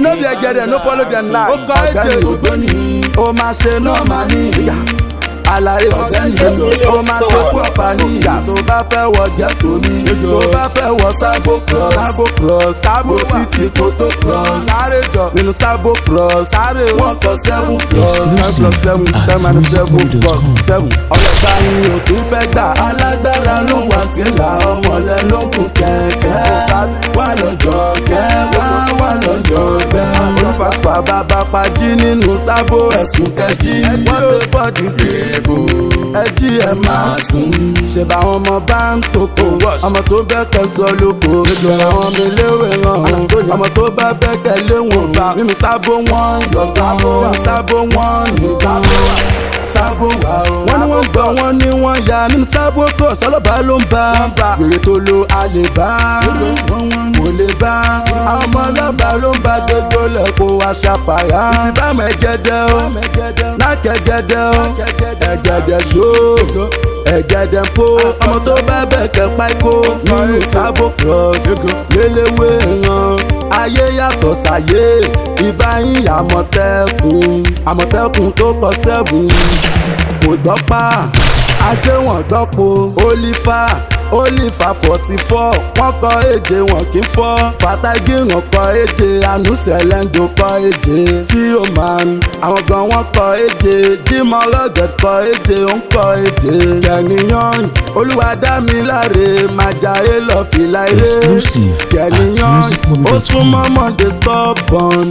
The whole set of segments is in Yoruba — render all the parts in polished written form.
no be ẹgẹdẹ no follow dem line. ó kọ èjè ògbóni ó máa ṣe náà máa ní ìyá. àlàyé ọ̀gbẹ́ni ó máa ṣe kú ọ̀pá ní ìyá. tó bá fẹ́ wọ ghetto mi tó bá fẹ́ wọ Sabo Cross Sabo títí kó tó cross. sáré jọ nínú Sabo Cross sáré wọ́n kọ 7 plus 7 plus 7 7 plus 7. ọlọ́pàá ni òkè fẹ́ gbà alágbára ló wà tí là ọmọlẹ́ ló kù kẹ̀kẹ́. wà lọ́jọ́ kẹ́ wà lọ́jọ́ bẹ́ẹ̀. olùfàfà bàbá pají nínú Sabo ẹ̀sùn kẹjí. wọ́n lè bọ́ọ̀dì gbèbò ẹjí ẹ̀ máa sùn. ṣèbà àwọn ọmọ bá ń tòkò ọmọ tó bẹ́ kẹsọ lóko. ètò àwọn ọmọ eléwé ràn ọmọ tó bá bẹ́ kẹlé wọn bá. nínú Sabo wọn yọ̀gán nínú Sabo wọn nìkan. Sabo wà ó. wọ́n ní wọ́n gbọ́ wọ́n ní wọ́n ya nínú Sabo Cross ọlọ́ba ló ń bá. wèrè tó lo alẹ́ bá kò lè bá. àwọn ọmọ ọlọ́ba ló ń bá gbogbo lẹ́kọ̀ọ́ aṣàpàrà. ìbámu ẹ̀gẹ́dẹ́ o lákẹ́gẹ́dẹ́ o ẹ̀gẹ́dẹ́ ṣó ẹ̀gẹ́dẹ́ po. ọmọ tó bá bẹ̀kẹ́ pákó nínú Sabo Cross léléwé ràn. ayé yàtọ̀ sáyé ìbáyín àmọ̀tẹ́kùn tó kọ 7 kò gbọ́pá ajé wọn gbọ́po Olifa 44 wọ́n kọ èje wọn kì í fọ́. Fatagirun kọ èje Anuselendo kọ èje Sioman àwọn gan wọ́n kọ èje Jimoh Rugged kọ èje ó ń kọ èje. Kẹ́niyàn Olúwadámiláre Májàyé lọ fìlà eré. Kẹ́niyàn ó súnmọ́ Monday stubborn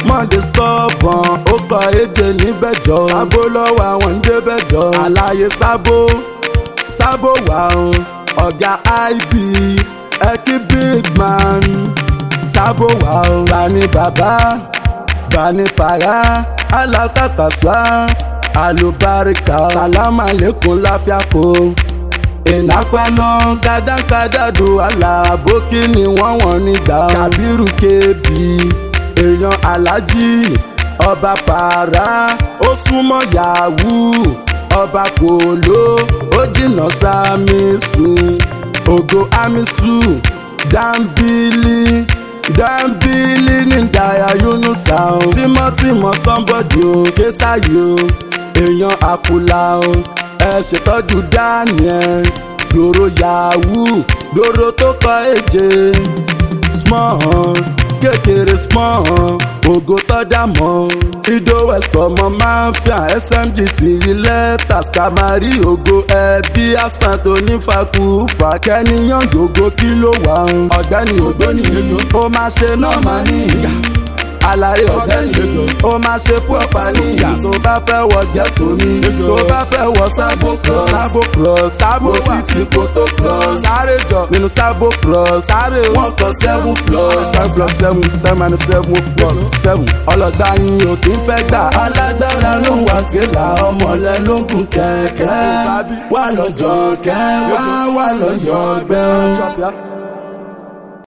ó kọ èje níbẹ̀jọ. Sabo lọ́wọ́ àwọn ń débẹ̀jọ. àlàyé Sabo wà ó. ọ̀gá IB ẹ̀kí big man Sabo wà ó. Bani bàbá Bani para alákàkàsá alubarika salama lẹ́kùn láfíàkó. ìnápaná kádàkádàdù alábòkí ni wọ́n nígbà. Kàbírù kébì èèyàn alájí ọba para ó súnmọ́ yahoo ọba kòló ó jìnnà sámísù ògo amisu dambili ní daya yunusa o. tímọ́tímọ́ somebody o késáyé o èèyàn àkùlà o. ẹ ṣètọ́jú Daniel dòrò yahoo dòrò tó kọ èje small kékeré small ògo tọ́jà mọ́. Ido West ọmọ Mafia SMG ti rí lẹ́tà Skamari ògo ẹbí Aspat onífàkúfà. Kẹ́niyàn gògó kí ló wà ń. ọ̀gbẹ́ni ògbóni ó máa ṣe náà máa ní ìyá. àlàyé ọ̀gbẹ́ni ó máa ṣe kú ọ̀pá ní ìyá. tó bá fẹ́ wọ ghetto mi tó bá fẹ́ wọ Sabo Cross Sabo títí kó tó cross. sáré jọ nínú Sabo Cross sáré wọ́n kọ 7 plus 7 plus 7. ọlọ́gbà yín ò kí ń fẹ́ gbà alágbára ló wà tí là ọmọlẹ́ ló gùn kẹ̀kẹ́. wà lọ́jọ́ kẹ́ wà lọ́yọ̀ gbẹ́.